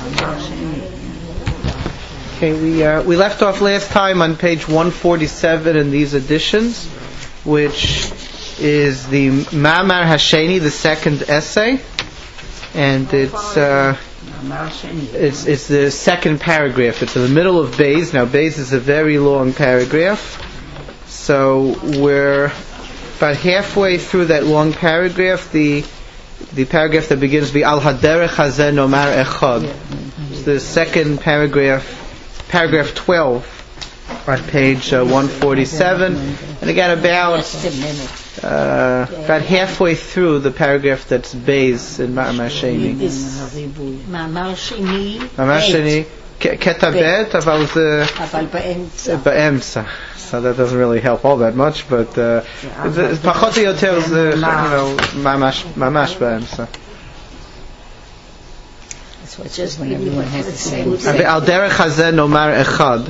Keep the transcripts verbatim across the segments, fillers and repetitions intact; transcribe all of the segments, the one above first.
Okay, we uh, we left off last time on page one forty-seven in these editions, which is the Ma'amar Hasheni, the second essay, and it's uh, it's it's the second paragraph. It's in the middle of Beis. Now Beis is a very long paragraph, so we're about halfway through that long paragraph. The the paragraph that begins with Al Haderech Hazeh Nomar Echad. It's the second paragraph. Paragraph twelve on page uh, one forty-seven, and again about uh, about halfway through the paragraph that's Beis in Ma'amar Sheni. Ma'amar Sheni. Ma'amar Sheni. Ketabet, aval the Ba'emsa. So that doesn't really help all that much, but Pachot Yoter is you know Ma'amash Ma'amash Ba'emsa. So it's just when everyone has the same thing. Al derech hazeh nomar echad.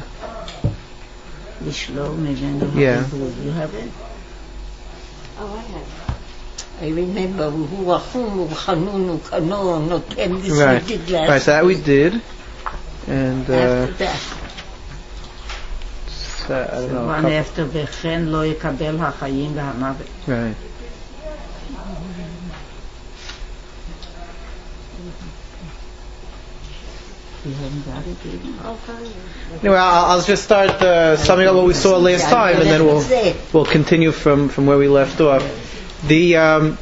Yeah. You have it? Oh, I have. I remember who wachum uchanun ukano noten. This right. we did last. Right, so that we did, and uh, after that. So, I don't know. One after v'chen lo yekabel hachayim v'hamavet. Right. Anyway, I'll, I'll just start uh, summing up what we saw last time, and then we'll we'll continue from, from where we left off. The um,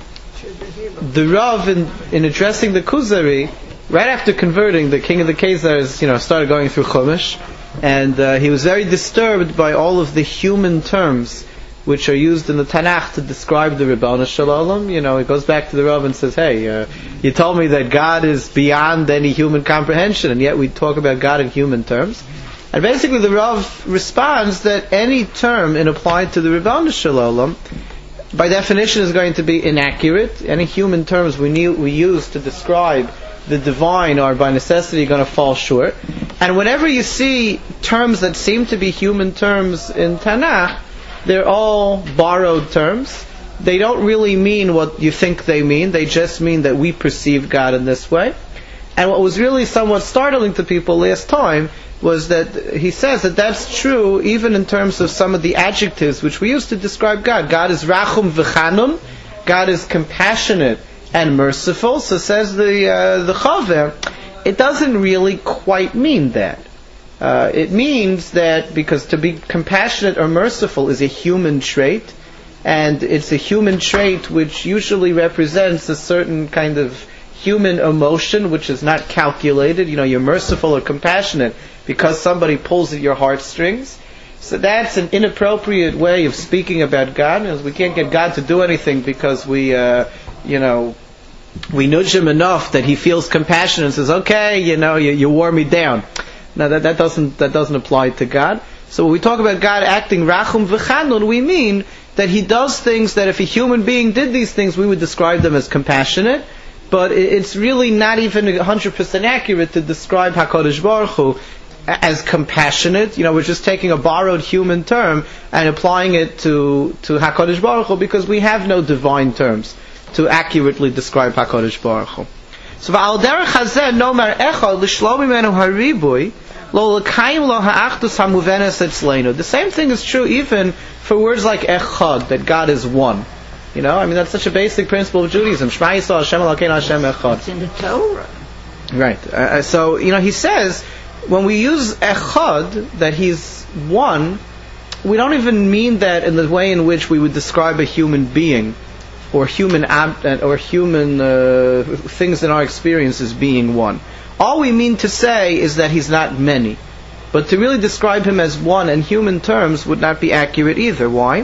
the Rav in, in addressing the Kuzari, right after converting, the king of the Khazars, you know, started going through Chumash, and uh, he was very disturbed by all of the human terms which are used in the Tanakh to describe the Ribono Shel Olam. You know, he goes back to the Rav and says, hey, uh, you told me that God is beyond any human comprehension, and yet we talk about God in human terms. And basically the Rav responds that any term in applied to the Ribono Shel Olam, by definition is going to be inaccurate. Any human terms we, need, we use to describe the divine are by necessity going to fall short. And whenever you see terms that seem to be human terms in Tanakh, they're all borrowed terms. They don't really mean what you think they mean. They just mean that we perceive God in this way. And what was really somewhat startling to people last time was that he says that that's true even in terms of some of the adjectives which we use to describe God. God is Rachum v'Chanun. God is compassionate and merciful. So says the uh, the Chaver, it doesn't really quite mean that. Uh, it means that because to be compassionate or merciful is a human trait, and it's a human trait which usually represents a certain kind of human emotion which is not calculated. You know, you're merciful or compassionate because somebody pulls at your heartstrings. So that's an inappropriate way of speaking about God, because we can't get God to do anything because we, uh, you know, we nudge him enough that he feels compassion and says, okay, you know, you, you wore me down. Now that, that doesn't that doesn't apply to God. So when we talk about God acting Rachum v'Chanun, we mean that he does things that if a human being did these things, we would describe them as compassionate. But it's really not even one hundred percent accurate to describe HaKadosh Baruch Hu as compassionate. You know, we're just taking a borrowed human term and applying it to to HaKadosh Baruch Hu because we have no divine terms to accurately describe HaKadosh Baruch Hu. So v'al derech hazeh nomar echad l'shlo mimenu haribui lo l'kayim lo ha'achdus hamuvenes etzleinu. The same thing is true even for words like echad, that God is one. You know, I mean that's such a basic principle of Judaism. Shema Yisrael Hashem Elokeinu Hashem Echad. It's in the Torah. Right. Uh, so you know, he says when we use echad, that he's one, we don't even mean that in the way in which we would describe a human being. Or human ab- or human uh, things in our experience as being one. All we mean to say is that he's not many. But to really describe him as one in human terms would not be accurate either. Why?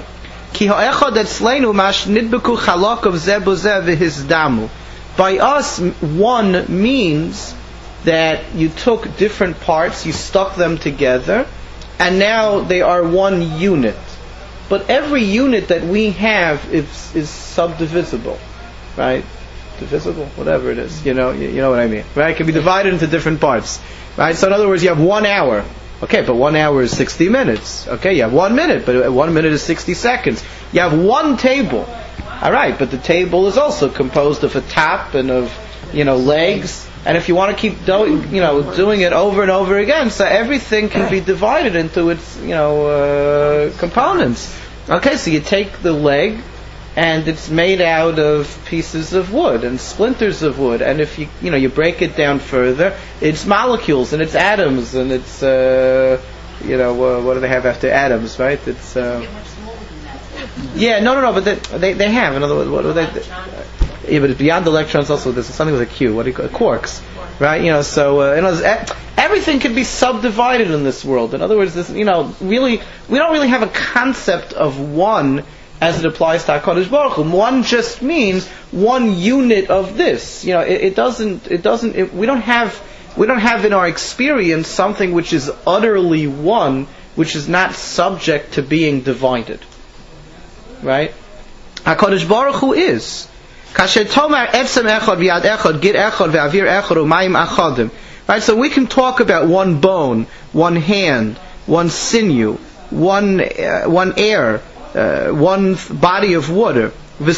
By us, one means that you took different parts, you stuck them together, and now they are one unit. But every unit that we have is, is subdivisible, right? Divisible, whatever it is, you know, you, you know what I mean, right? It can be divided into different parts, right? So in other words, you have one hour, okay, but one hour is sixty minutes. Okay, you have one minute, but one minute is sixty seconds. You have one table, all right, but the table is also composed of a top and of, you know, legs And if you want to keep doing, you know, doing it over and over again, so everything can be divided into its, you know, uh, components. Okay, so you take the leg, and it's made out of pieces of wood and splinters of wood. And if you, you know, you break it down further, it's molecules and it's atoms and it's, uh, you know, uh, what do they have after atoms, right? It's, uh, yeah, no, no, no, but they, they, they have. In other words, what do they? they yeah, but it's beyond electrons. Also, there's something with a Q. What do you call it? Quarks, right? You know, so uh, in other words, everything can be subdivided in this world. In other words, this, you know, really, we don't really have a concept of one as it applies to HaKadosh Baruch Hu. One just means one unit of this. You know, it, it doesn't. It doesn't. It, we don't have. We don't have in our experience something which is utterly one, which is not subject to being divided. Right? HaKadosh Baruch Hu is. Kasher tomar etzem echad v'yad echad gid echad v'avir echad u'mayim achadim. Right? So we can talk about one bone, one hand, one sinew, one uh, one air. Uh, one body of water. When we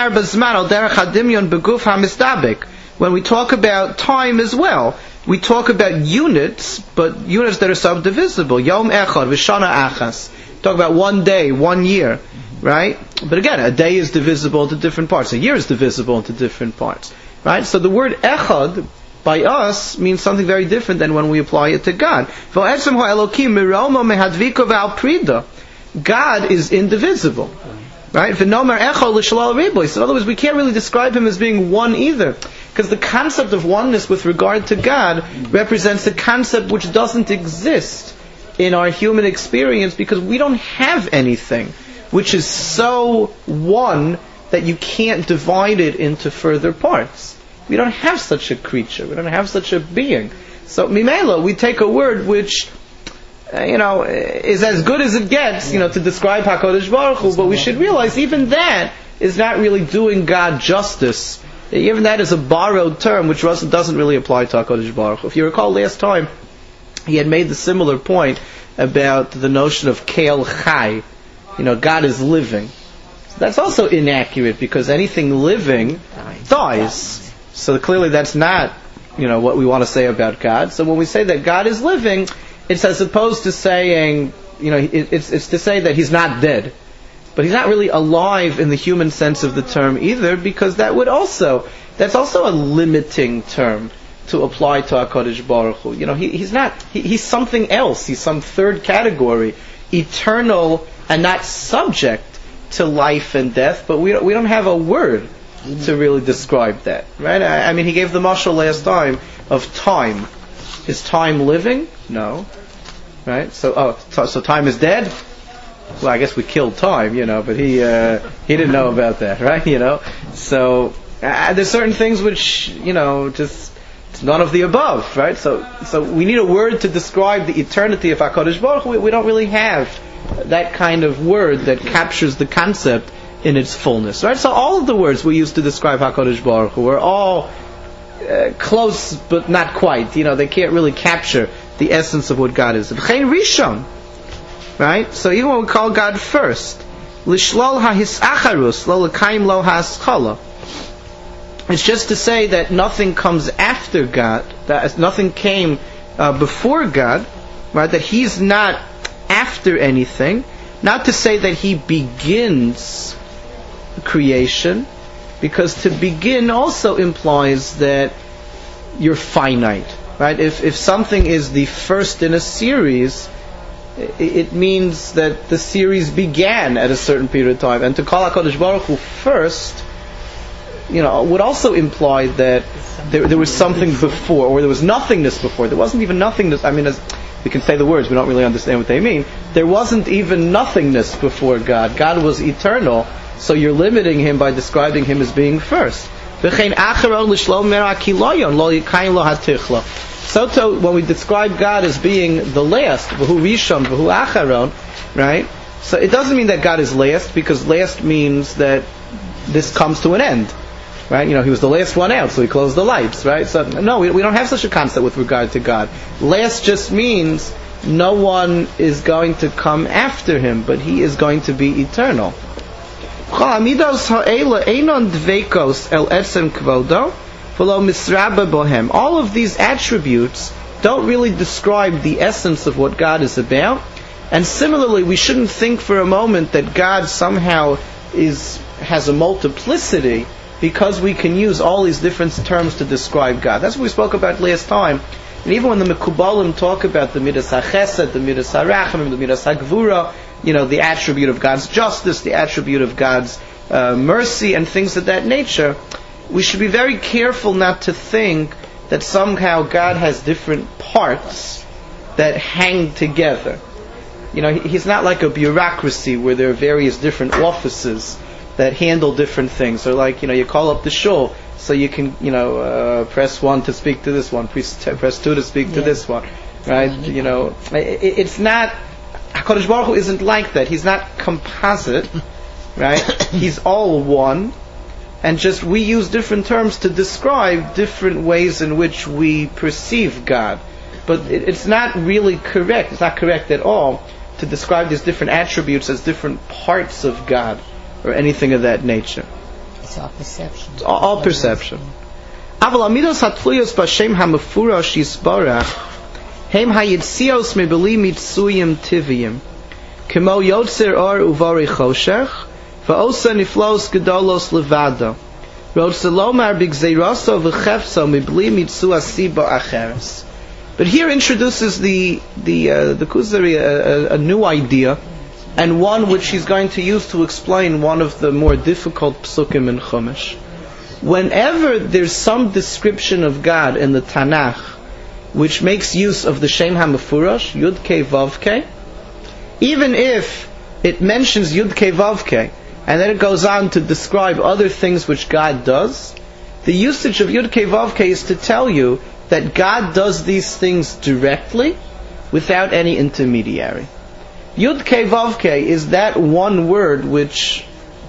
talk about time as well, we talk about units, but units that are subdivisible. Yom echad v'shana achas. Talk about one day, one year, right? But again, a day is divisible into different parts. A year is divisible into different parts, right? So the word echad by us means something very different than when we apply it to God. God is indivisible, right? So in other words, we can't really describe Him as being one either, because the concept of oneness with regard to God represents a concept which doesn't exist in our human experience, because we don't have anything which is so one that you can't divide it into further parts. We don't have such a creature. We don't have such a being. So, Mimela, we take a word which Uh, you know, is as good as it gets, you know, to describe HaKadosh Baruch Hu, but we should realize even that is not really doing God justice. Even that is a borrowed term which doesn't really apply to HaKadosh Baruch Hu. If you recall last time, he had made the similar point about the notion of Keil Chai. You know, God is living. So that's also inaccurate, because anything living dies. So clearly that's not, you know, what we want to say about God. So when we say that God is living, it's as opposed to saying, you know, it's it's to say that He's not dead. But He's not really alive in the human sense of the term either, because that would also, that's also a limiting term to apply to HaKadosh Baruch Hu. You know, he, he's not, he, he's something else. He's some third category, eternal and not subject to life and death, but we don't, we don't have a word to really describe that, right? I, I mean, he gave the mashal last time of time. Is time living? No. Right? So, oh, so, so time is dead? Well, I guess we killed time, you know, but he uh, he didn't know about that, right? You know, so uh, there's certain things which, you know, just it's none of the above, right? So so we need a word to describe the eternity of HaKadosh Baruch Hu. We, we don't really have that kind of word that captures the concept in its fullness, right? So all of the words we use to describe HaKadosh Baruch Hu are all uh, close, but not quite. You know, they can't really capture the essence of what God is. V'chein Rishon, right? So even when we call God first, lishlol ha'hisacharus, lo l'kaim lo ha'aschala. It's just to say that nothing comes after God, that nothing came uh, before God, right? That He's not after anything. Not to say that He begins creation, because to begin also implies that you're finite, right? If if something is the first in a series, it, it means that the series began at a certain period of time. And to call HaKadosh Baruch Hu first, you know, would also imply that there, there was something before, or there was nothingness before. There wasn't even nothingness. I mean, as we can say the words, we don't really understand what they mean. There wasn't even nothingness before God. God was eternal, so you're limiting Him by describing Him as being first. So to, when we describe God as being the last, v'hu rishon, v'hu acharon, right? So it doesn't mean that God is last, because last means that this comes to an end. Right? You know, He was the last one out, so He closed the lights, right? So, no, we, we don't have such a concept with regard to God. Last just means no one is going to come after Him, but He is going to be eternal. v'lo misraba bohem. All of these attributes don't really describe the essence of what God is about. And similarly, we shouldn't think for a moment that God somehow is has a multiplicity because we can use all these different terms to describe God. That's what we spoke about last time. And even when the Mekubalim talk about the Midas HaChesed, the Midas HaRachamim, the Midas HaGvura, you know, the attribute of God's justice, the attribute of God's uh, mercy, and things of that nature, we should be very careful not to think that somehow God has different parts that hang together. You know, He's not like a bureaucracy where there are various different offices that handle different things. Or like, you know, you call up the shul, so you can, you know, uh, press one to speak to this one, press, t- press two to speak yeah. to this one, right? Yeah. You know, it, it's not, HaKadosh Baruch Hu isn't like that. He's not composite, right? He's all one, and just we use different terms to describe different ways in which we perceive God. But it, it's not really correct, it's not correct at all to describe these different attributes as different parts of God, or anything of that nature. It's all perception. It's all, all perception. Aval amidos hatluyos b'shem hamefurash yisbarach hem hayitzios mebeli mitzuyim tiviyim kemo yotzer or uvari choshech va'osa niflos gedolos levado rotzelomar b'gzeiraso v'chefso mebeli mitzu asiba acheres. But here introduces the the uh, the Kuzari a, a, a new idea, and one which he's going to use to explain one of the more difficult psukim in Chumash. Whenever there's some description of God in the Tanakh which makes use of the Shem HaMefurash, Yud Kei Vav Kei, even if it mentions Yud Kei Vav Kei, and then it goes on to describe other things which God does, the usage of Yud Kei Vav Kei is to tell you that God does these things directly, without any intermediary. Yud Kei Vav Kei is that one word which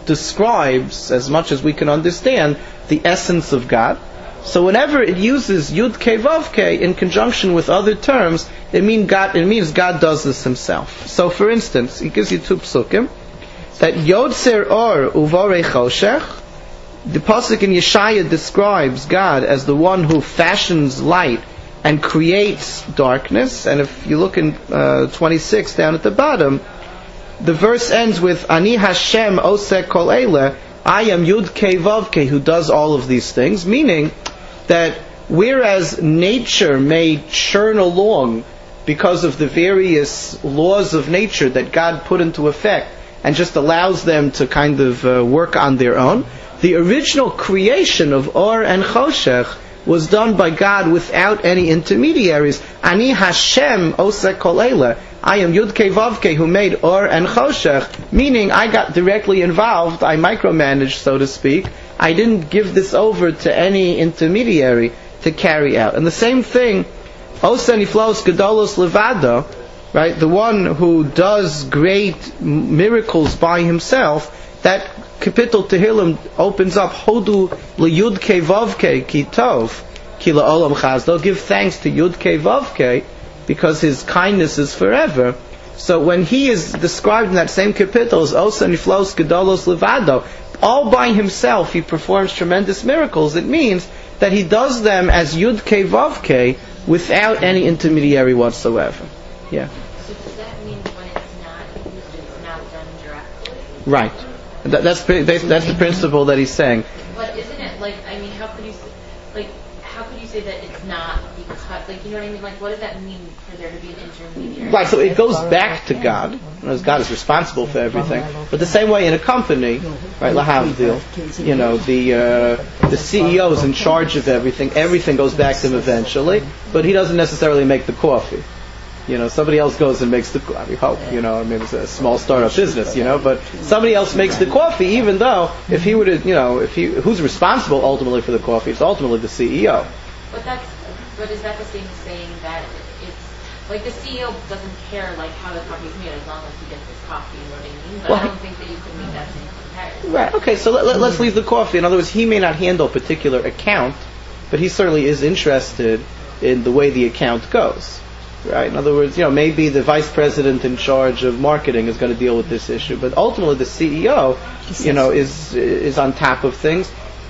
describes, as much as we can understand, the essence of God. So whenever it uses Yud Kei Vav Kei in conjunction with other terms, it, mean God, it means God does this Himself. So for instance, he gives you two psukim, that Yotzer Or Uvorei Choshech, the pasuk in Yeshaya describes God as the one who fashions light and creates darkness. And if you look in uh, twenty-six down at the bottom, the verse ends with Ani Hashem Oseh Kol Eileh, I am Yud Kei Vav Kei, who does all of these things, meaning that whereas nature may churn along because of the various laws of nature that God put into effect and just allows them to kind of uh, work on their own, the original creation of Or and Choshech was done by God without any intermediaries. Ani Hashem Oseh Kol Eileh, I am Yud Kei Vav Kei, who made Or and Choshech, meaning I got directly involved, I micromanaged, so to speak. I didn't give this over to any intermediary to carry out. And the same thing, Oseh Niflos Gedolos Levado, right, the one who does great miracles by himself, that Kapitel Tehillim opens up Hodu LeYud Kei Vav Kei Ki Tov Ki LaOlam Chazdo. Give thanks to Yud Kei Vav Kei because His kindness is forever. So when he is described in that same Kapitel as Osa Niflos Gedolos Levado, all by himself he performs tremendous miracles. It means that he does them as Yud Kei Vav Kei without any intermediary whatsoever. Yeah. So does that mean when it's not it's not done directly? Right. That, that's that's the principle that he's saying. But isn't it like, I mean, how could you like how could you say that it's not because, like, you know what I mean? Like, what does that mean for there to be an intermediary? Right. So it goes back to God, as God is responsible for everything. But the same way in a company, right? Lahavdil, you know, the uh, the C E O is in charge of everything. Everything goes back to him eventually, but he doesn't necessarily make the coffee. You know, somebody else goes and makes the, I mean, hope, you know, I mean, it's a small startup business, you know, but somebody else makes the coffee, even though, if he were to, you know, if he, who's responsible ultimately for the coffee? It's ultimately the C E O. But that's, but is that the same as saying that it's, like, the C E O doesn't care, like, how the coffee's made as long as he gets his coffee, you know what I mean? But well, I don't think that you could make that same comparison. Right, okay, so let, let, let's leave the coffee. In other words, he may not handle a particular account, but he certainly is interested in the way the account goes. Right? In other words, you know, maybe the vice president in charge of marketing is going to deal with this issue, but ultimately the C E O, you know, is is on top of things.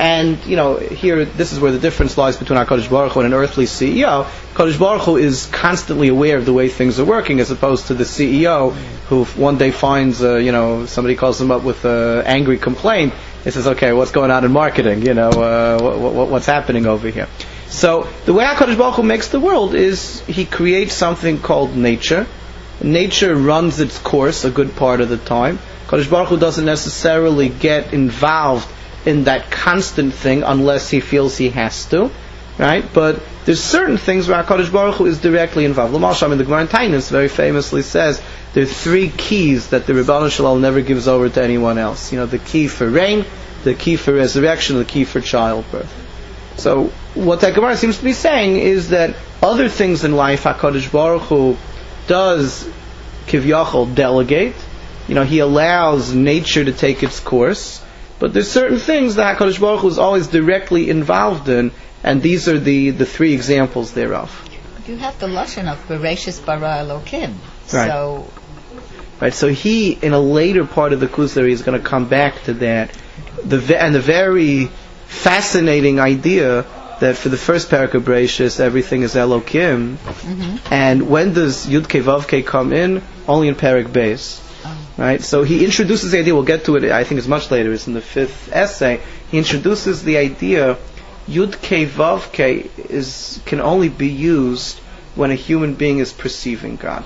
and, you know, here, this is where the difference lies between HaKadosh Baruch Hu and an earthly C E O. HaKadosh Baruch Hu is constantly aware of the way things are working, as opposed to the C E O, who one day finds, uh, you know, somebody calls him up with an angry complaint. He says, okay, what's going on in marketing? You know, uh, what, what, what's happening over here? So, the way HaKadosh Baruch Hu makes the world is, He creates something called nature. Nature runs its course a good part of the time. HaKadosh Baruch Hu doesn't necessarily get involved in that constant thing unless he feels he has to, right? But there's certain things where HaKadosh Baruch Hu is directly involved. L'mashal, I mean, the Gemara in Taanis very famously says there are three keys that the Rebbeinu Shalom never gives over to anyone else. You know, the key for rain, the key for resurrection, the key for childbirth. So what that Gemara seems to be saying is that other things in life HaKadosh Baruch Hu does kivyachol delegate. You know, He allows nature to take its course. But there's certain things that HaKadosh Baruch Hu is always directly involved in, and these are the, the three examples thereof. You have the lashon of Bereshis bara Elokim. Right. So, right. So he, in a later part of the Kuzari, is going to come back to that, the and the very fascinating idea that for the first parak of Bereshis, everything is Elokim, mm-hmm. and when does Yud Kei Vav Kei come in? Only in parak Beis. Right, so he introduces the idea. We'll get to it. I think it's much later. It's in the fifth essay. He introduces the idea Yud Kei Vav Kei is can only be used when a human being is perceiving God.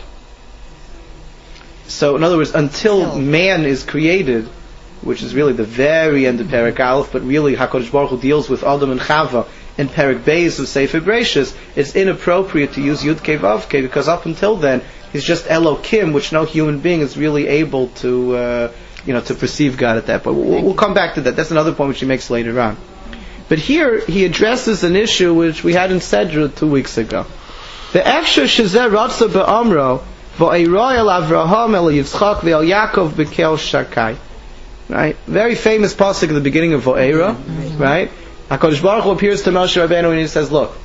So, in other words, until man is created, which is really the very end of Perek Aleph, but really HaKadosh Baruch Hu deals with Adam and Chava in Perek Beis of Sefer Bereshis, it's inappropriate to use Yud Kei Vav Kei because up until then he's just Elokim, which no human being is really able to, uh, you know, to perceive God at that point. We'll, we'll come back to that. That's another point which he makes later on. But here he addresses an issue which we had in Sedra two weeks ago. The Efsher Shezeh Ratza Be'amro V'Eiroi El Avraham El Yitzchak Ve'el Yaakov Bekel Shakai. Right? Very famous pasuk at the beginning of Va'era. Mm-hmm. Right? HaKadosh Baruch Hu appears to Moshe Rabbeinu and he says, look,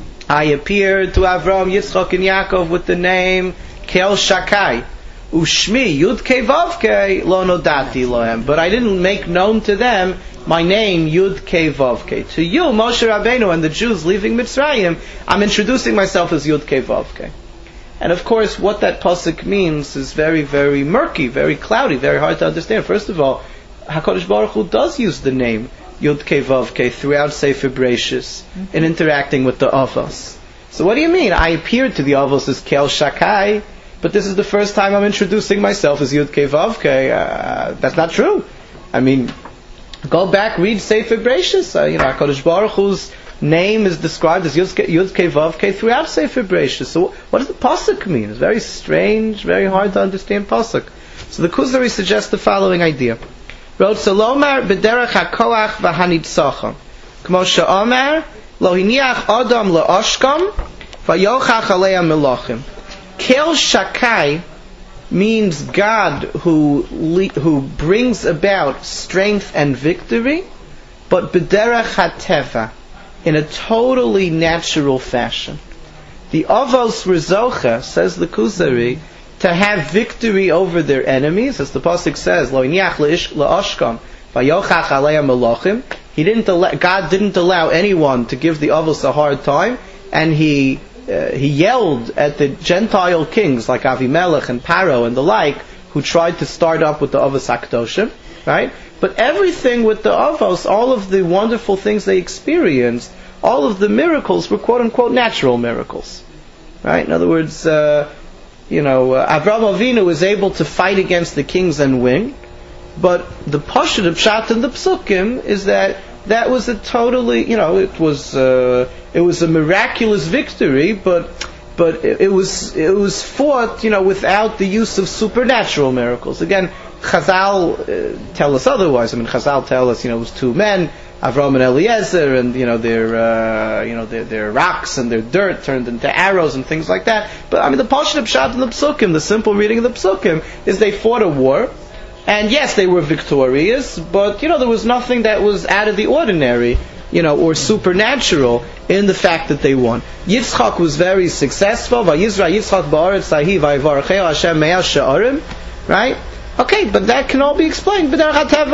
I appeared to Avram, Yitzchak, and Yaakov with the name Kel Shakai. Ushmi Yud Kei Vav Kei Lo Nodati Lohem. But I didn't make known to them my name Yud Kei Vav Kei. To you, Moshe Rabbeinu and the Jews leaving Mitzrayim, I'm introducing myself as Yud Kei Vav Kei. And of course, what that pasuk means is very, very murky, very cloudy, very hard to understand. First of all, HaKadosh Baruch Hu does use the name Yud Kei Vav Kei throughout Sefer Bereshis mm-hmm. in interacting with the Avos. So what do you mean? I appeared to the Avos as Kel Shakai, but this is the first time I'm introducing myself as Yud Kei Vav Kei. Uh, that's not true. I mean, go back, read Sefer Bereshis. Uh, you know, HaKadosh Baruch Hu's name is described as Yud Kei Vav Kei throughout Sefer Bereshis. So what does the pasuk mean? It's very strange, very hard to understand pasuk. So the Kuzari suggests the following idea. Wrote Salomar b'derech hakoach v'hanitzachon. Kmo she'omar lo hiniach adam le'oshkam v'yochach aleya melachim. Kel Shakai means God who who brings about strength and victory, but b'derech hateva, in a totally natural fashion. The Avos Rezocha, says the Kuzari, to have victory over their enemies, as the pasuk says, Lo inyach le'oshkam v'yochach aleya melachim. He didn't allow, God didn't allow anyone to give the Avos a hard time, and he uh, he yelled at the Gentile kings like Avimelech and Paro and the like, who tried to start up with the Avos HaKadoshim, right? But everything with the Avos, all of the wonderful things they experienced, all of the miracles were quote unquote natural miracles, right? In other words, uh, you know, uh, Avraham Avinu was able to fight against the kings and win, but the Pashut of Pshat and the Psukim is that that was a totally, you know, it was uh, it was a miraculous victory, but but it, it was it was fought, you know, without the use of supernatural miracles. Again, Chazal uh, tell us otherwise. I mean, Chazal tell us, you know, it was two men, Avram and Eliezer, and you know their uh, you know their, their rocks and their dirt turned into arrows and things like that. But I mean, the Pashut of Pshat and the Psukim, the simple reading of the Psukim, is they fought a war, and yes, they were victorious, but you know there was nothing that was out of the ordinary, you know, or supernatural in the fact that they won. Yitzchak was very successful. Vayizra Yitzchak ba'aretz hahi vayvarchei Hashem me'ah she'arim, right? Okay, but that can all be explained b'derech hateva.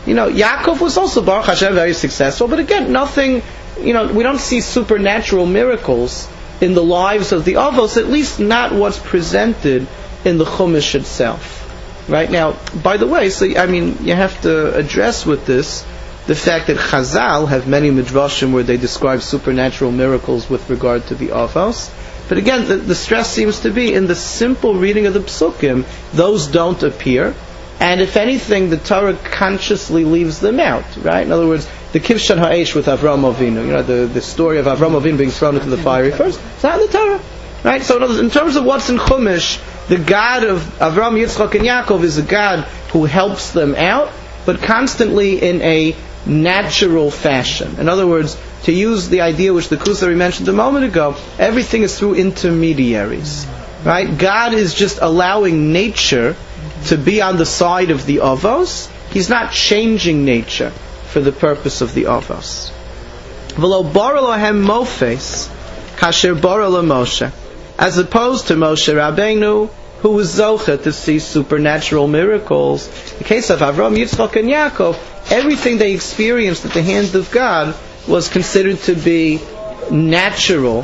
you know, Yaakov was also Baruch Hashem very successful, but again, nothing, you know, we don't see supernatural miracles in the lives of the Avos, at least not what's presented in the Chumash itself. Right now, by the way, so I mean, you have to address with this the fact that Chazal have many midrashim where they describe supernatural miracles with regard to the Avos. But again, the, the stress seems to be in the simple reading of the Psukim, those don't appear. And if anything, the Torah consciously leaves them out, right? In other words, the Kivshan Ha'esh with Avram Avinu, you know, the, the story of Avram Avinu being thrown into the fiery furnace, it's not in the Torah, right? So in, other words, in terms of what's in Chumash, the God of Avram, Yitzchak, and Yaakov is a God who helps them out, but constantly in a natural fashion. In other words, to use the idea which the Kusari mentioned a moment ago, everything is through intermediaries, right? God is just allowing nature to be on the side of the Avos. He's not changing nature for the purpose of the Avos. V'lo bara lohem mofes kasher bara lo Moshe, as opposed to Moshe Rabbeinu, who was zocha to see supernatural miracles. In the case of Avram, Yitzchak, and Yaakov, everything they experienced at the hand of God was considered to be natural,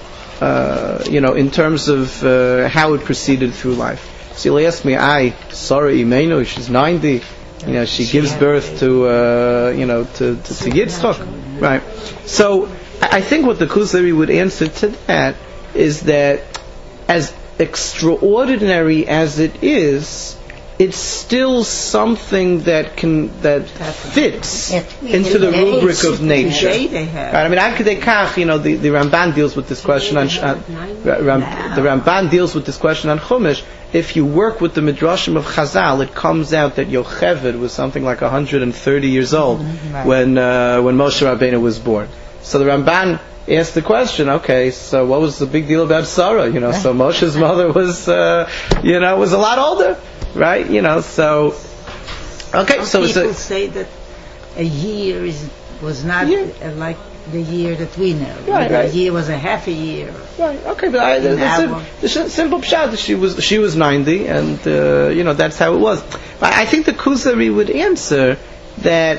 uh, you know, in terms of uh, how it proceeded through life. So you'll ask me, I, Sarah Imenu, she's ninety, you know, she gives birth to, uh, you know, to, to, to Yitzchak, right? So I think what the Kuzari would answer to that is that as extraordinary as it is, it's still something that can that fits into the rubric of nature. Right? I mean, Akadei you know, the, the Ramban deals with this question on uh, Ram, the Ramban deals with this question on Chumash. If you work with the midrashim of Chazal, it comes out that Yocheved was something like one hundred thirty years old when uh, when Moshe Rabbeinu was born. So the Ramban asked the question, okay, so what was the big deal about Sarah? You know, so Moshe's mother was, uh, you know, was a lot older, right? You know, so okay, Some so people it's a, say that a year is was not Yeah. uh, like the year that we know. Right, a right. year was a half a year. right. Okay, but I, the, the, Now- sim, the sim- simple pshat, she was she was ninety, and uh, you know that's how it was. I, I think the Kuzari would answer that,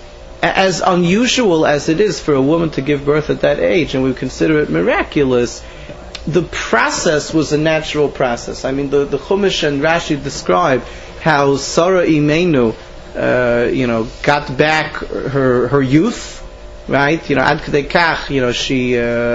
as unusual as it is for a woman to give birth at that age, and we consider it miraculous, the process was a natural process. I mean, the, the Chumash and Rashi describe how Sarah Imenu, uh, you know, got back her her youth, right? You know, Ad Kedei Kach, you know, she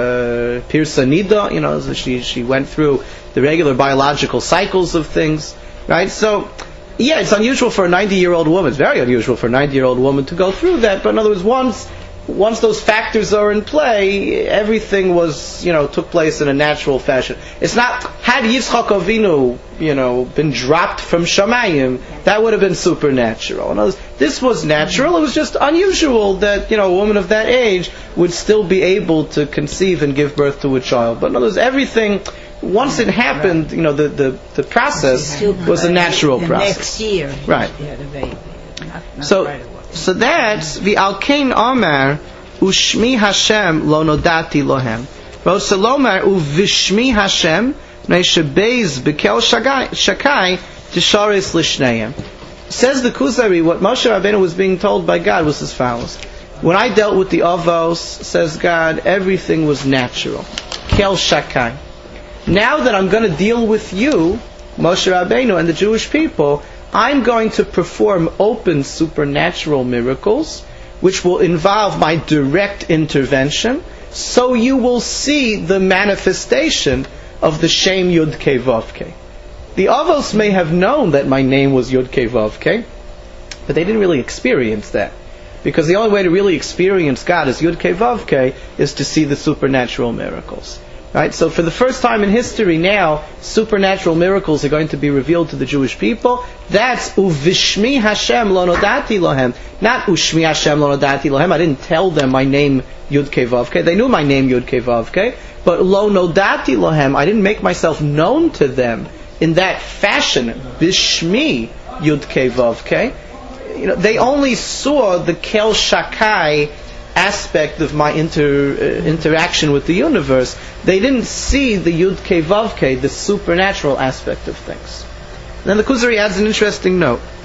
uh, Pirsa Nida, you know, so she she went through the regular biological cycles of things, right? So, yeah, it's unusual for a ninety-year-old woman. It's very unusual for a ninety-year-old woman to go through that. But in other words, once once those factors are in play, everything was, you know, took place in a natural fashion. It's not, had Yitzchak Avinu, you know, been dropped from Shamayim, that would have been supernatural. In other words, this was natural. It was just unusual that, you know, a woman of that age would still be able to conceive and give birth to a child. But in other words, everything, once it happened, you know, the, the, the process was a natural the process. Next year, Right. she had a baby. Not, not So, right away. so that's the Alkein Omer Ushmi Hashem Lo Nodati Lohem. Rosalomar Uvishmi Hashem Neishebeiz Bekel Shakai Tisharis Lishneim. Says the Kuzari, what Moshe Rabbeinu was being told by God was as follows: when I dealt with the Avos, says God, everything was natural. Kel Shakai. Now that I'm going to deal with you, Moshe Rabbeinu, and the Jewish people, I'm going to perform open supernatural miracles, which will involve my direct intervention, so you will see the manifestation of the Shem Yud Kei Vav Kei. The Avos may have known that my name was Yud Kei Vav Kei, but they didn't really experience that. Because the only way to really experience God as Yud Kei Vav Kei is to see the supernatural miracles. Right? So for the first time in history now, supernatural miracles are going to be revealed to the Jewish people. That's Uvishmi Hashem Lo Nodati Lohem. Not Ushmi Hashem Lo Nodati Lohem. I didn't tell them my name Yud Kei Vav Kei. They knew my name Yud Kei Vav Kei. But Lo Nodati Lohem, I didn't make myself known to them in that fashion. Bishmi Yud Kei Vav Kei. You know, they only saw the Kel Shakai aspect of my inter, uh, interaction with the universe. They didn't see the Yud Kei Vav Kei, the supernatural aspect of things. Then the Kuzari adds an interesting note.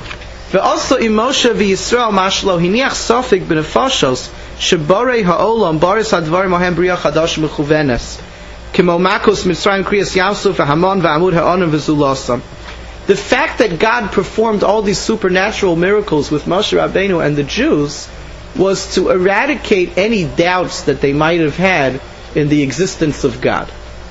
Ve'also imoshe v'Yisrael mashlo hiniach sofik b'nefashos sheborei ha'olam baris hadvarim ohem bria chadash mechuvenes kimo makos mitzrayim kriyas yamsuf v'hamon v'amud ha'onim v'zulasam. The fact that God performed all these supernatural miracles with Moshe Rabbeinu and the Jews was to eradicate any doubts that they might have had in the existence of God.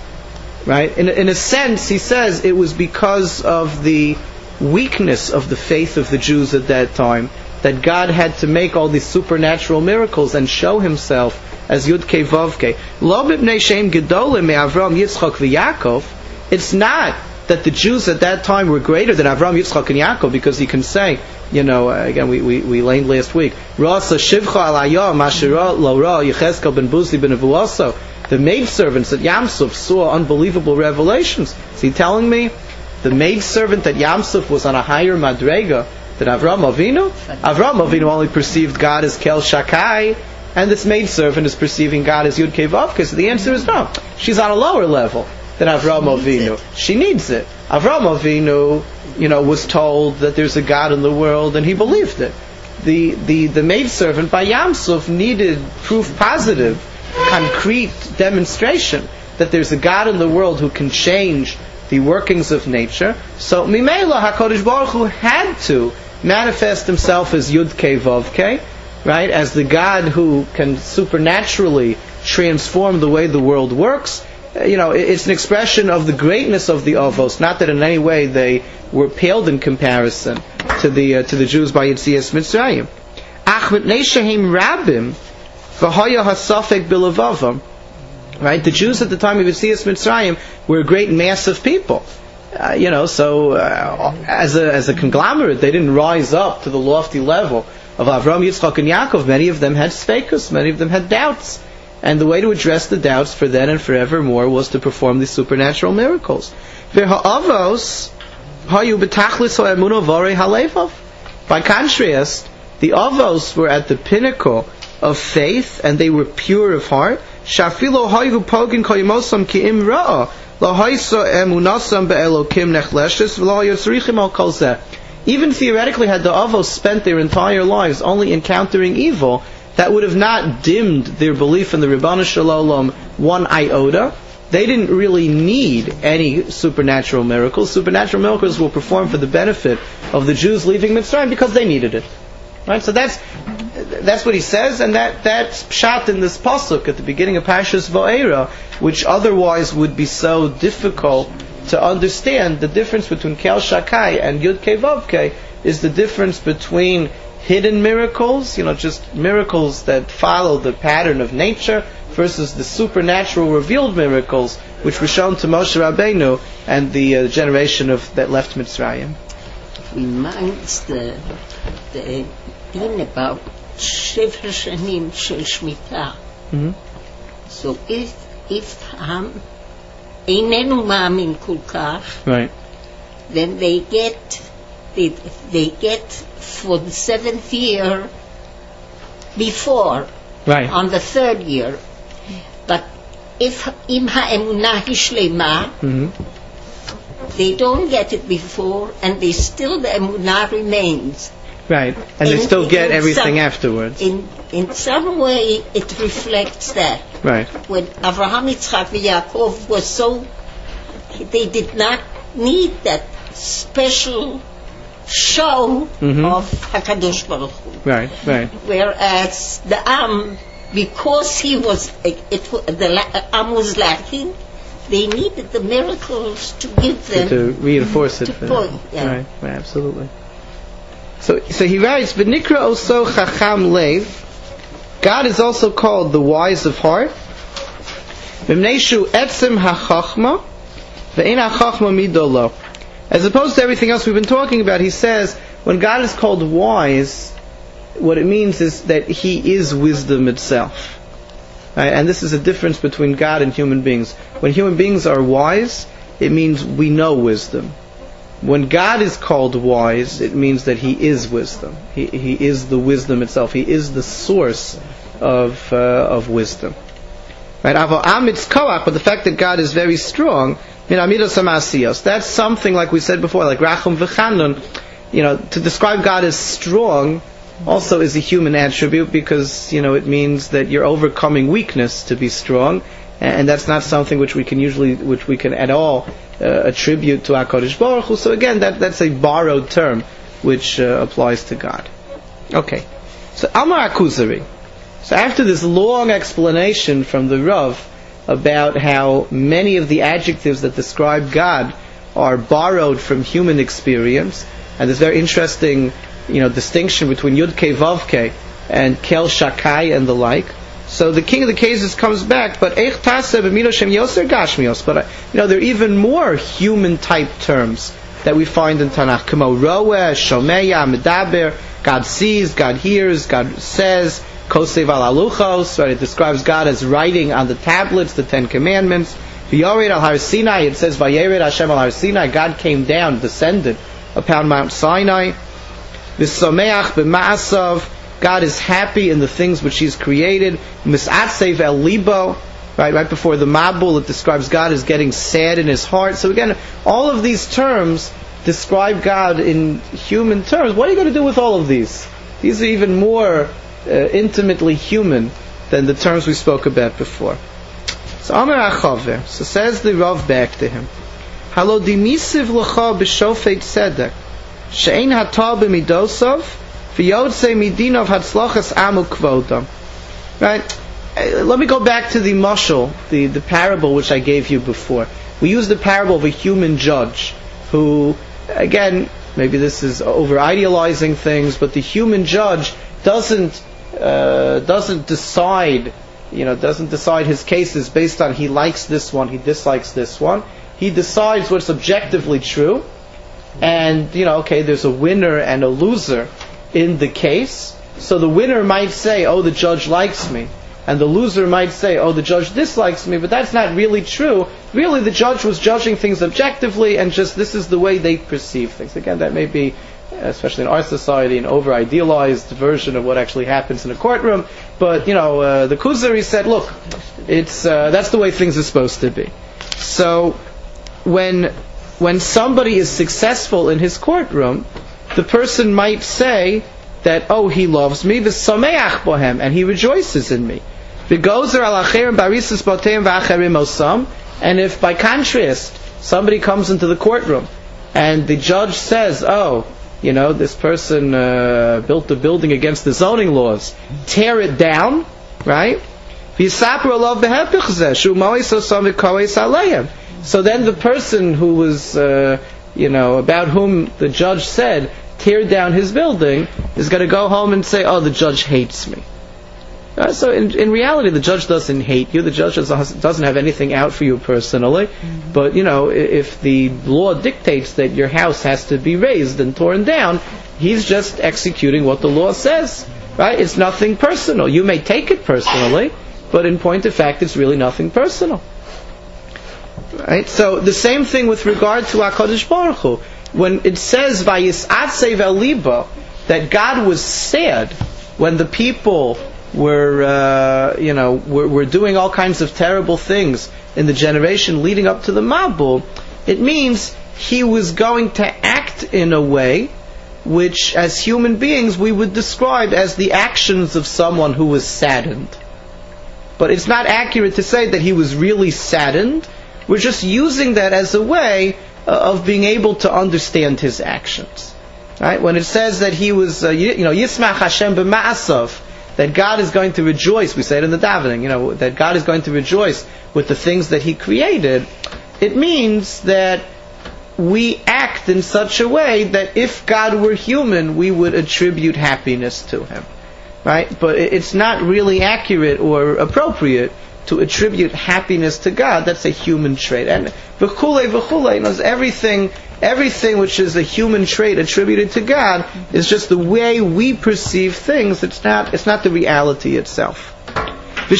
Right? In, in a sense, he says it was because of the weakness of the faith of the Jews at that time that God had to make all these supernatural miracles and show himself as Yud Kei Vav Kei. Lo b'pnei she'im gedolim me'Avram, Yitzchak v'Yakov. It's not that the Jews at that time were greater than Avram, Yitzchak, and Yaakov, because he can say, you know, uh, again, we, we, we learned last week, Rasa Shivcha Alayah, Mashira Lo Ra, Yechezkel ben Buzi ben Avuaso. The maidservants at Yamsuf saw unbelievable revelations. Is he telling me the maidservant at Yamsuf was on a higher madrega than Avram Avinu? Avram Avinu only perceived God as Kel Shakai, and this maidservant is perceiving God as Yud Kei Vav Kei. So the answer is no. She's on a lower level than Avram Avinu. She needs it. Avram Avinu, you know, was told that there's a God in the world, and he believed it. The the the maidservant by Yamsuf needed proof positive, concrete demonstration that there's a God in the world who can change the workings of nature. So Mimela HaKadosh Baruch Hu had to manifest himself as Yud Kei Vav Kei, right, as the God who can supernaturally transform the way the world works. You know, it's an expression of the greatness of the Avos, not that in any way they were paled in comparison to the uh, to the Jews by Yetzias Mitzrayim. Ach mitnei shehem rabim v'haya hasafek bilavavam. Right, the Jews at the time of Yetzias Mitzrayim were a great mass of people. Uh, you know, so uh, as a as a conglomerate, they didn't rise up to the lofty level of Avram, Yitzchak, and Yaakov. Many of them had sfeikus, many of them had doubts. And the way to address the doubts for then and forevermore was to perform these supernatural miracles. By contrast, the Avos were at the pinnacle of faith, and they were pure of heart. Even theoretically, had the Avos spent their entire lives only encountering evil, that would have not dimmed their belief in the Ribbana Shalom one iota. They didn't really need any supernatural miracles. Supernatural miracles were performed for the benefit of the Jews leaving Mitzrayim because they needed it. Right? So that's that's what he says, and that that's pshat in this pasuk at the beginning of Parshas Va'era, which otherwise would be so difficult to understand. The difference between Kel Shakai and Yud Kei Vav Kei is the difference between hidden miracles, you know, just miracles that follow the pattern of nature, versus the supernatural revealed miracles which were shown to Moshe Rabbeinu and the uh, generation of that left Mitzrayim. Reminds the the thing about Shever Shanim Shel Shmita. So if if Ham Einenu Ma'amin Kol Kach, right, then they get they they get for the seventh year before, right, on the third year. But if im ha'emunah hishlema, they don't get it before, and they still the emunah remains. Right, and in, they still get everything some, afterwards. In in some way, it reflects that. Right. When Avraham, Yitzchak, and Yaakov was so, they did not need that special show mm-hmm. of Hakadosh Baruch Hu. Right, right. Whereas the Am, because he was, it, it the Am was lacking, they needed the miracles to give them to, to reinforce it. To for point, yeah. Right, right, absolutely. So, so he writes, "V'nikra oso chacham lev." God is also called the wise of heart. V'mneishu etzem hachachma, ve'en hachachma midolo. As opposed to everything else we've been talking about, he says, when God is called wise, what it means is that He is wisdom itself. Right? And this is a difference between God and human beings. When human beings are wise, it means we know wisdom. When God is called wise, it means that He is wisdom. He, he is the wisdom itself. He is the source of uh, of wisdom. Right? But the fact that God is very strong, that's something like we said before, like Rachum v'Chanun. you know, to describe God as strong also is a human attribute, because, you know, it means that you're overcoming weakness to be strong, and that's not something which we can usually, which we can at all uh, attribute to HaKadosh Baruch Hu. So again, that that's a borrowed term which uh, applies to God. Okay, so Amar HaKuzari. So after this long explanation from the Rav about how many of the adjectives that describe God are borrowed from human experience, and this very interesting, you know, distinction between Yud Kei Vav Kei and Kel Shakai and the like. So the king of the cases comes back, but Eich Taseh B'Mino Shem Yoser Gashmios. But uh, you know, there are even more human type terms that we find in Tanakh. Kamo Roeh, Shomeya, Medaber. God sees, God hears, God says. Kosev al Aluchos. Right? It describes God as writing on the tablets, the Ten Commandments. V'Yored al Har Sinai. It says Vayered Hashem al Har Sinai. God came down, descended upon Mount Sinai. V'Someach b'Ma'asav. God is happy in the things which He's created. Misatsev el libo, right? Right before the Mabul, it describes God as getting sad in His heart. So again, all of these terms describe God in human terms. What are you going to do with all of these? These are even more uh, intimately human than the terms we spoke about before. So Amar Achaver. So says the Rav back to him, Halo dimisiv l'cha b'shofet tzedek she'ein hatah b'midosov. Right? Let me go back to the mashal, the, the parable which I gave you before. We use the parable of a human judge who, again, maybe this is over idealizing things, but the human judge doesn't uh, doesn't decide, you know, doesn't decide his cases based on he likes this one, he dislikes this one. He decides what's objectively true, and you know, okay, there's a winner and a loser in the case. So the winner might say, oh, the judge likes me, and the loser might say, oh, the judge dislikes me, but that's not really true. Really, the judge was judging things objectively, and just this is the way they perceive things. Again, that may be, especially in our society, an over-idealized version of what actually happens in a courtroom, but, you know, uh, the Kuzari said, look, it's uh, that's the way things are supposed to be. So, when when somebody is successful in his courtroom, the person might say that, oh, he loves me, v'sameach bohem, and he rejoices in me. V'gozer al acherim barisas boteim v'acherim osam. And if, by contrast, somebody comes into the courtroom and the judge says, oh, you know, this person uh, built a building against the zoning laws, tear it down, right? V'yisaper alav b'hepich zeh shu mois osam v'koes aleim. So then the person who was, uh, you know, about whom the judge said, tear down his building, is going to go home and say, oh, the judge hates me. Uh, so in, in reality, the judge doesn't hate you. The judge doesn't, doesn't have anything out for you personally. Mm-hmm. But, you know, if the law dictates that your house has to be razed and torn down, he's just executing what the law says. Right? It's nothing personal. You may take it personally, but in point of fact, it's really nothing personal. Right? So the same thing with regard to HaKadosh Baruch Hu. When it says Vayisatsev el libo, that God was sad when the people were, uh, you know, were, were doing all kinds of terrible things in the generation leading up to the Mabul, it means He was going to act in a way which, as human beings, we would describe as the actions of someone who was saddened. But it's not accurate to say that He was really saddened. We're just using that as a way of being able to understand His actions. Right? When it says that He was, uh, you know, Yismach Hashem b'ma'asav, that God is going to rejoice, we say it in the davening, you know, that God is going to rejoice with the things that He created, it means that we act in such a way that if God were human, we would attribute happiness to Him. Right? But it's not really accurate or appropriate to attribute happiness to God. That's a human trait. And v'chulei v'chulei knows everything, everything which is a human trait attributed to God is just the way we perceive things. It's not, it's not the reality itself. The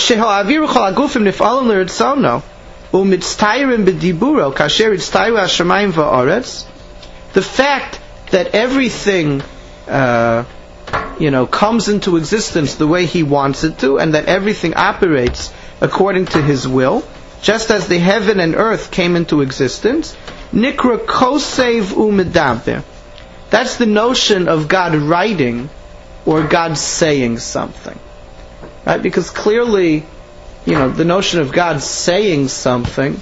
fact that everything, uh, you know, comes into existence the way He wants it to, and that everything operates according to His will, just as the heaven and earth came into existence. Nikra kosev u'medaber. That's the notion of God writing or God saying something. Right? Because clearly, you know, the notion of God saying something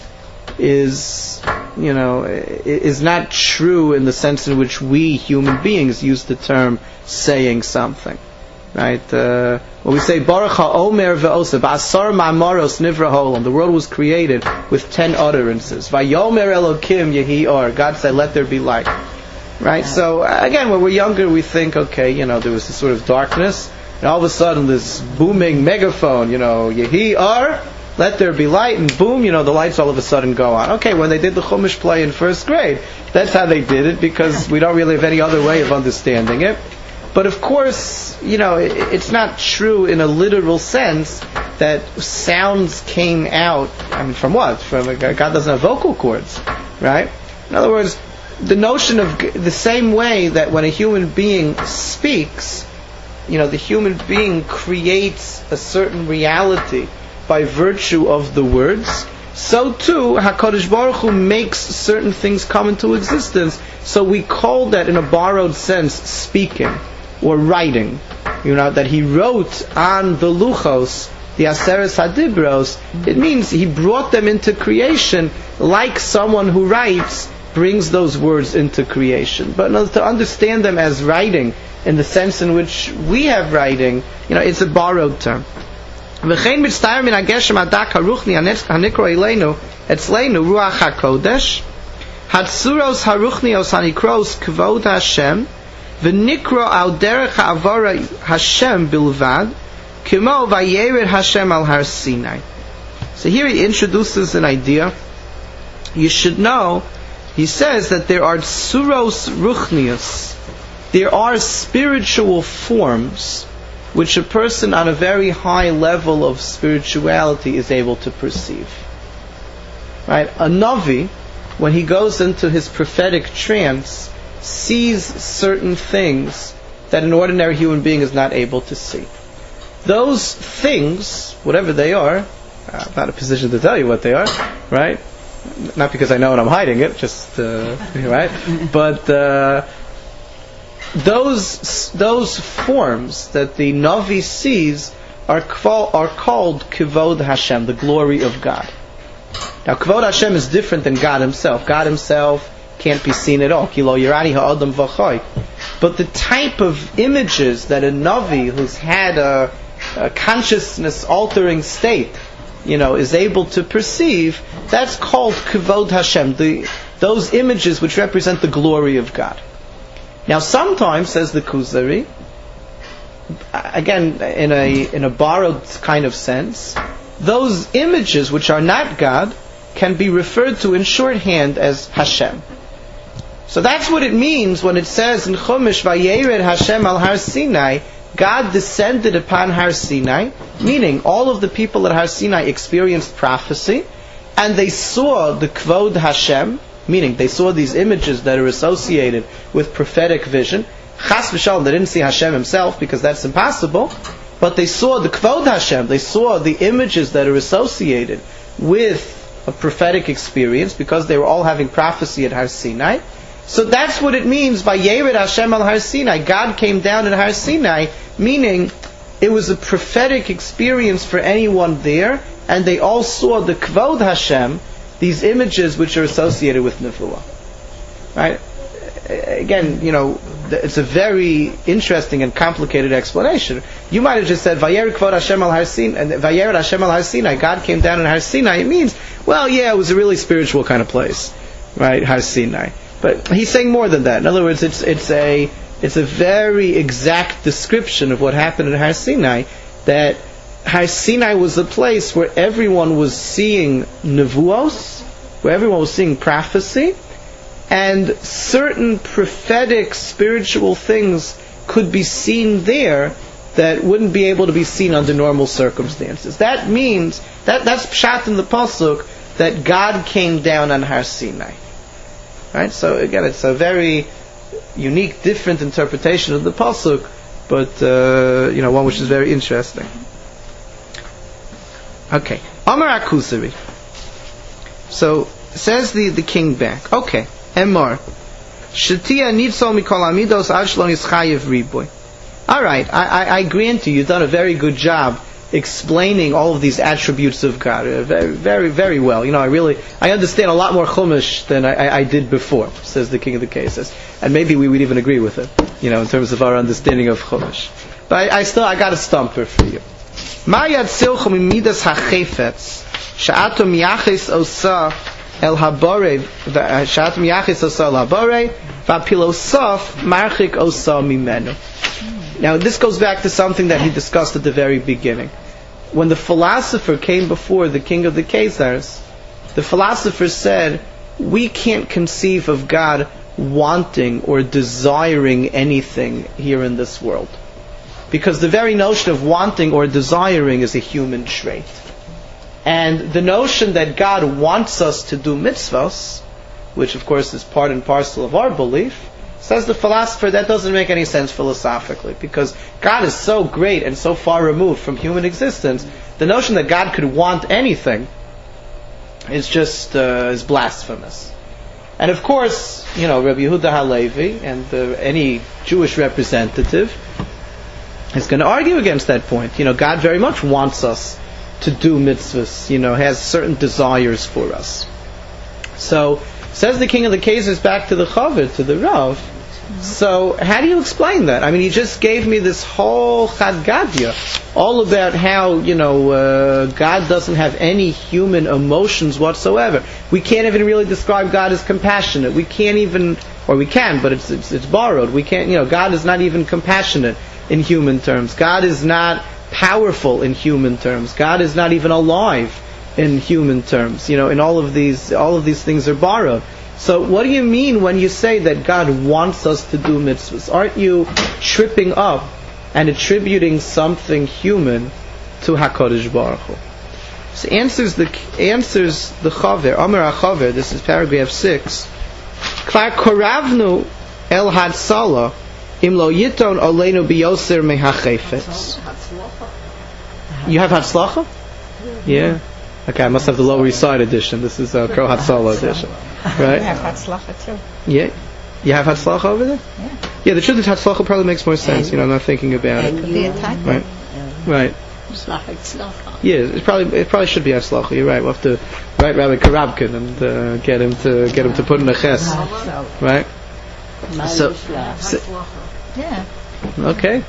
is, you know, is not true in the sense in which we human beings use the term saying something. Right? Uh, when we say Baruch HaOmer ve'oseh, ba'asar ma'amaros nivra holam, the world was created with ten utterances. Vayomer Elokim yehi or, God said, let there be light. Right? So again, when we're younger, we think, okay, you know, there was this sort of darkness, and all of a sudden this booming megaphone, you know, yehi or, let there be light, and boom, you know, the lights all of a sudden go on. Okay, when they did the Chumash play in first grade, that's how they did it, because we don't really have any other way of understanding it. But of course, you know, it, it's not true in a literal sense that sounds came out, I mean, from what? From God doesn't have vocal cords, right? In other words, the notion of the same way that when a human being speaks, you know, the human being creates a certain reality by virtue of the words, so too HaKadosh Baruch Hu makes certain things come into existence. So we call that, in a borrowed sense, speaking or writing. You know, that he wrote on the luchos, the Aseres Hadibros. It means he brought them into creation like someone who writes brings those words into creation. But in order to understand them as writing in the sense in which we have writing, you know, it's a borrowed term. V'chein mitztayr min hageshem hadak haruchni hanikro eleinu etzleinu ruach hakodesh hatsuros haruchnios hanikros kvod Hashem v'nikro al derech ha'avora Hashem bilvad kimo vayered Hashem al har Sinai. So here he introduces an idea. You should know, he says that there are tsuros ruchnios, there are spiritual forms which a person on a very high level of spirituality is able to perceive. Right? A Navi, when he goes into his prophetic trance, sees certain things that an ordinary human being is not able to see. Those things, whatever they are, I'm not in a position to tell you what they are, right? Not because I know and I'm hiding it, just, uh, right? But, uh, Those those forms that the Navi sees are are called Kivod Hashem, the glory of God. Now, Kivod Hashem is different than God Himself. God Himself can't be seen at all. Kilo Yirani Ha'adam V'choy. But the type of images that a Navi who's had a, a consciousness-altering state, you know, is able to perceive, that's called Kivod Hashem. The those images which represent the glory of God. Now, sometimes, says the Kuzari, again, in a in a borrowed kind of sense, those images which are not God can be referred to in shorthand as Hashem. So that's what it means when it says in Chumash, Vayered Hashem al Har Sinai, God descended upon Har Sinai, meaning all of the people at Har Sinai experienced prophecy, and they saw the Kvod Hashem, meaning they saw these images that are associated with prophetic vision. Chas v'shalom, they didn't see Hashem Himself because that's impossible, but they saw the Kvod Hashem, they saw the images that are associated with a prophetic experience because they were all having prophecy at Har Sinai. So that's what it means by Yered Hashem al Har Sinai. God came down at Har Sinai, meaning it was a prophetic experience for anyone there, and they all saw the Kvod Hashem, these images which are associated with Nevuah. Right? Again, you know, it's a very interesting and complicated explanation. You might have just said, Vayer Kvod Hashem al Har Sinai, and Vayer Hashem al Har Sinai, God came down in Har Sinai. It means, well, yeah, it was a really spiritual kind of place. Right? Har Sinai. But he's saying more than that. In other words, it's it's a it's a very exact description of what happened in Har Sinai, that Har Sinai was a place where everyone was seeing nevuos, where everyone was seeing prophecy, and certain prophetic spiritual things could be seen there that wouldn't be able to be seen under normal circumstances. That means, that that's pshat in the pasuk, that God came down on Har Sinai. Right? So again, it's a very unique, different interpretation of the pasuk, but uh, you know, one which is very interesting. Okay, Amar Akusari. So says the, the king back. Okay, Emar. Shetia nitzol mikol amidos ad shelo nischayev riboy. All right, I, I, I grant you, you've done a very good job explaining all of these attributes of God, uh, very, very, very well. You know, I really, I understand a lot more Chumash than I, I, I did before, says the King of the Cases, and maybe we would even agree with it, you know, in terms of our understanding of Chumash. But I, I still, I got a stumper for you. Ma yatzilchu mimidas hachefetz she'atom yachis osa el habore she'atom yachis osa el habore va'pilosof marchik osa mimenu. Now this goes back to something that he discussed at the very beginning. When the philosopher came before the king of the Khazars, the philosopher said, we can't conceive of God wanting or desiring anything here in this world. Because the very notion of wanting or desiring is a human trait. And the notion that God wants us to do mitzvahs, which of course is part and parcel of our belief, says the philosopher, that doesn't make any sense philosophically, because God is so great and so far removed from human existence, the notion that God could want anything is just uh, is blasphemous. And of course, you know, Rabbi Yehuda Halevi and uh, any Jewish representative is going to argue against that point. You know, God very much wants us to do mitzvahs, you know, has certain desires for us. So, says the King of the Khazars back to the Chavir, to the Rav, so how do you explain that? I mean, he just gave me this whole Chad Gadya, all about how, you know, uh, God doesn't have any human emotions whatsoever. We can't even really describe God as compassionate. We can't even, or we can, but it's, it's, it's borrowed. We can't, you know, God is not even compassionate in human terms. God is not powerful in human terms. God is not even alive in human terms. You know, in all of these, all of these things are borrowed. So what do you mean when you say that God wants us to do mitzvahs? Aren't you tripping up and attributing something human to HaKadosh Baruch Hu? So answers the answers the Chavir, Amar HaChavir, this is paragraph six. Klar koravnu el hadsala im lo yiton oleinu biyoser mehachefetz. You have Hatzlacha? Yeah. Okay, I must have the Lower East Side edition. This is a Kro Hatzala edition. Right? I have Hatzlacha too. Yeah. You have Hatzlacha over there? Yeah. Yeah, the truth is Hatzlacha probably makes more sense. You know, I'm not thinking about it. Could be a typo. Right. Right. Yeah, it probably it probably should be Hatzlacha. You're right. We'll have to write Rabbi Karabkin and uh, get him to get him to put in a ches. Right? So, so Yeah. okay.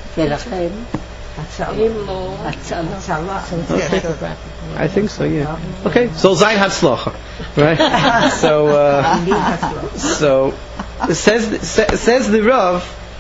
I think so, yeah. Okay, so Zayin Hatzlacha, right? so, uh, so says says the Rav,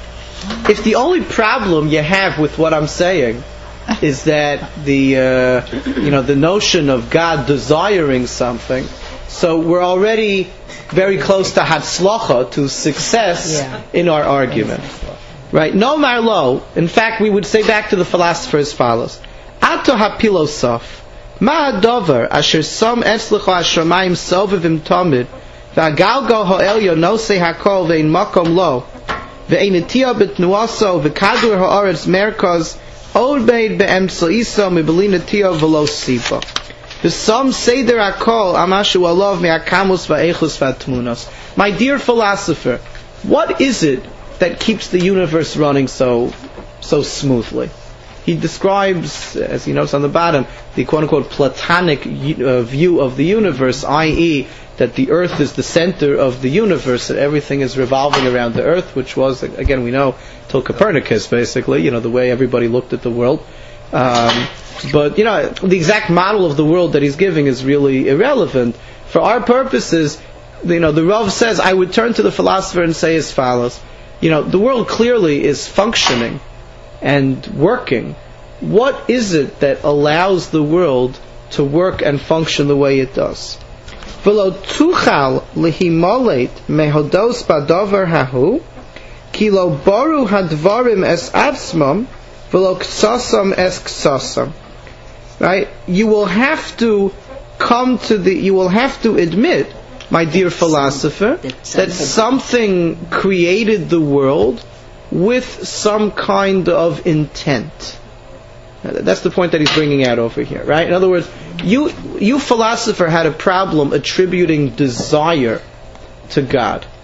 if the only problem you have with what I'm saying is that the uh, you know the notion of God desiring something, so we're already very close to Hatzlacha, to success yeah. in our argument. Right? No marlo. In fact, we would say back to the philosopher as follows: Ato hapilosof, ma adover asher som etzlecha hashamayim sovevim tamid, va'galgal ha'elyon nosei hakol ve'in makom lo, ve'in etiyah betnuaso v'kadur ha'aretz merkaz od beid be'emtso iso mibelin etiyah v'lo siba. V'som seder hakol amashu alav me'akamus va'echus v'atmunos. My dear philosopher, what is it that keeps the universe running so so smoothly? He describes, as he notes on the bottom, the quote-unquote Platonic uh, view of the universe, that is that the earth is the center of the universe, that everything is revolving around the earth, which was, again, we know, till Copernicus, basically, you know, the way everybody looked at the world. Um, but, you know, the exact model of the world that he's giving is really irrelevant. For our purposes, you know, the Rav says, I would turn to the philosopher and say as follows: you know, the world clearly is functioning and working. What is it that allows the world to work and function the way it does? V'lo tuchal lihimolet mehodos badavar hahu, ki lo baru hadvarim es atzmam, v'lo ksasam es ksasam. Right? You will have to come to the, you will have to admit, my dear philosopher, that something created the world with some kind of intent. That's the point that he's bringing out over here, right? In other words, you, you philosopher had a problem attributing desire to God.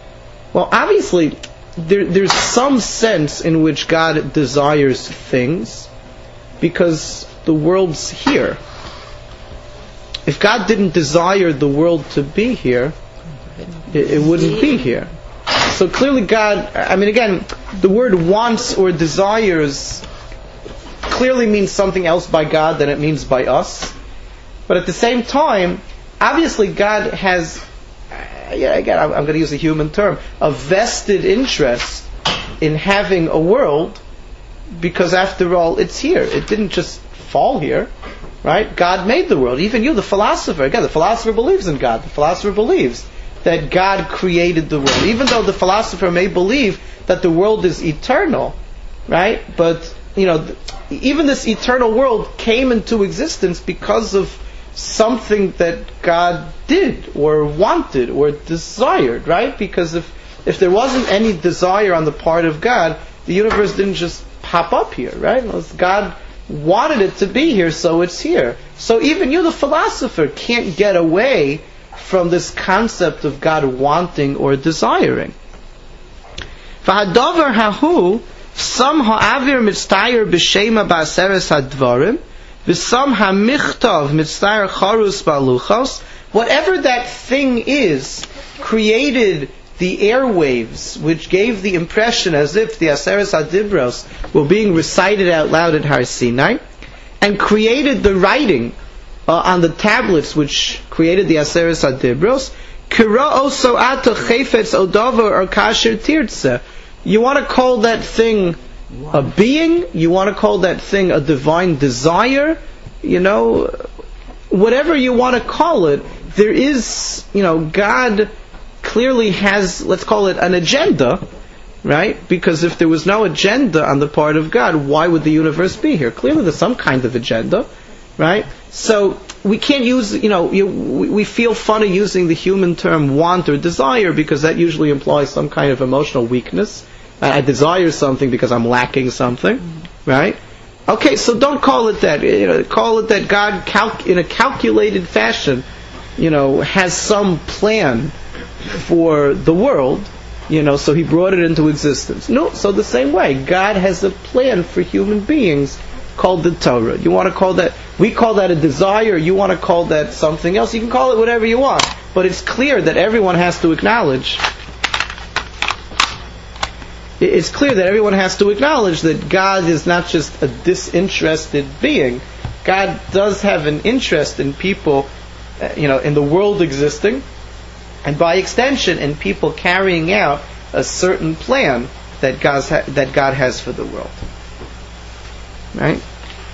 Well, obviously, there, there's some sense in which God desires things because the world's here. If God didn't desire the world to be here, it, it wouldn't be here. So clearly God, I mean again, the word wants or desires clearly means something else by God than it means by us. But at the same time, obviously God has, uh, yeah, again, I'm, I'm going to use a human term, a vested interest in having a world because after all, it's here. It didn't just fall here, right? God made the world. Even you, the philosopher, again, the philosopher believes in God. The philosopher believes that God created the world. Even though the philosopher may believe that the world is eternal, right? But, you know, th- even this eternal world came into existence because of something that God did or wanted or desired, right? Because if, if there wasn't any desire on the part of God, the universe didn't just pop up here, right? God wanted it to be here, so it's here. So even you, the philosopher, can't get away from this concept of God wanting or desiring. V'hadavar hahu, some ha'avir mitztayer b'shema ba'aseres hadvarim, v'sam ha'michtav mitztayer charus ba'luchos. Whatever that thing is, created the airwaves, which gave the impression as if the Aseres HaDibros were being recited out loud at Har Sinai, and created the writing uh, on the tablets, which created the Aseres HaDibros. Kira oso ato chefetz odover or kasher tirtze. You want to call that thing a being? You want to call that thing a divine desire? You know, whatever you want to call it, there is, you know, God clearly has, let's call it an agenda, right? Because if there was no agenda on the part of God, why would the universe be here? Clearly there's some kind of agenda, right? So we can't use, you know, you, we, we feel funny using the human term want or desire because that usually implies some kind of emotional weakness. I, I desire something because I'm lacking something, right? Okay, so don't call it that. You know, call it that God, calc- in a calculated fashion, you know, has some plan for the world, you know, so He brought it into existence. No, so the same way, God has a plan for human beings called the Torah. You want to call that, we call that a desire, you want to call that something else, you can call it whatever you want. But it's clear that everyone has to acknowledge, it's clear that everyone has to acknowledge that God is not just a disinterested being. God does have an interest in people, you know, in the world existing, and by extension, in people carrying out a certain plan that God's ha- that God has for the world. Right?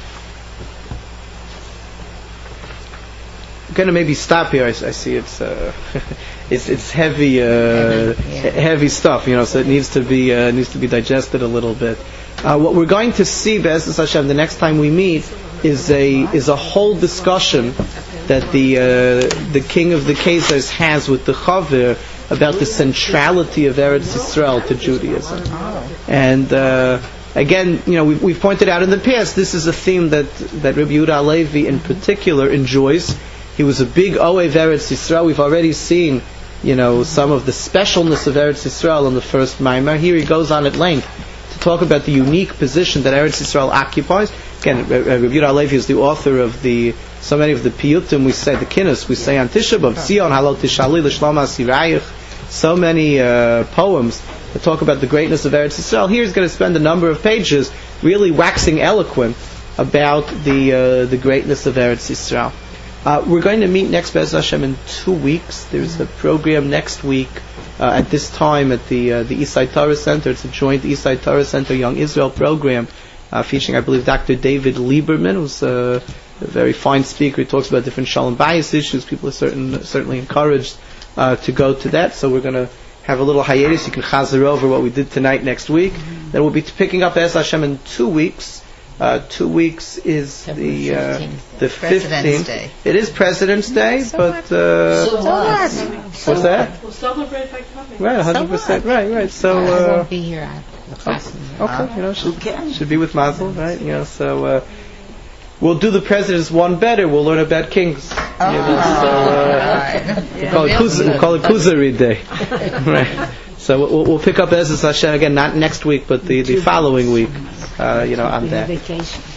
I'm going to maybe stop here. I, I see it's uh, it's it's heavy, uh, heavy stuff. You know, so it needs to be uh, needs to be digested a little bit. Uh, what we're going to see, Be'ezus Hashem, the next time we meet, is a is a whole discussion that the uh, the king of the Khazars has with the Chavir about the centrality of Eretz Yisrael to Judaism. And uh, again, you know, we've, we've pointed out in the past, this is a theme that that Rabbi Yehuda Halevi in particular enjoys. He was a big Oev Eretz Yisrael. We've already seen, you know, some of the specialness of Eretz Yisrael in the first Maimar. Here he goes on at length to talk about the unique position that Eretz Yisrael occupies. Again, Rabbi Yehuda Halevi is the author of the so many of the piyutim we say, the kinnis we say on Tisha B'Av, Zion Halot Tishali L'Shlom HaSirayich, so many uh, poems that talk about the greatness of Eretz Yisrael. Here he's going to spend a number of pages really waxing eloquent about the uh, the greatness of Eretz Yisrael. Uh, we're going to meet next Be'ez Hashem in two weeks. There's a program next week uh, at this time at the uh, the Eastside Torah Center. It's a joint Eastside Torah Center Young Israel program uh, featuring, I believe, Doctor David Lieberman, who's uh, a very fine speaker. He talks about different shalom bayis issues. People are certain, certainly encouraged uh, to go to that. So we're going to have a little hiatus. You can chazer over what we did tonight next week. Mm-hmm. Then we'll be picking up Be'ez Hashem in two weeks. Uh, two weeks is the uh, the fifteenth. It is President's Day, so but uh, so what? What's that? We'll celebrate by coming. Right, one hundred percent. So right, right. So I uh, won't be here. Okay, okay, you know, should, should be with Mazel, right? You know, so uh, we'll do the President's one better. We'll learn about kings. Oh, you know, so uh, right. we'll call it Kuz- we'll call it Kuzari Day, right? So we'll, we'll pick up Ezras Hashem again, not next week, but the, the following week, uh, you know, on that. Vacation.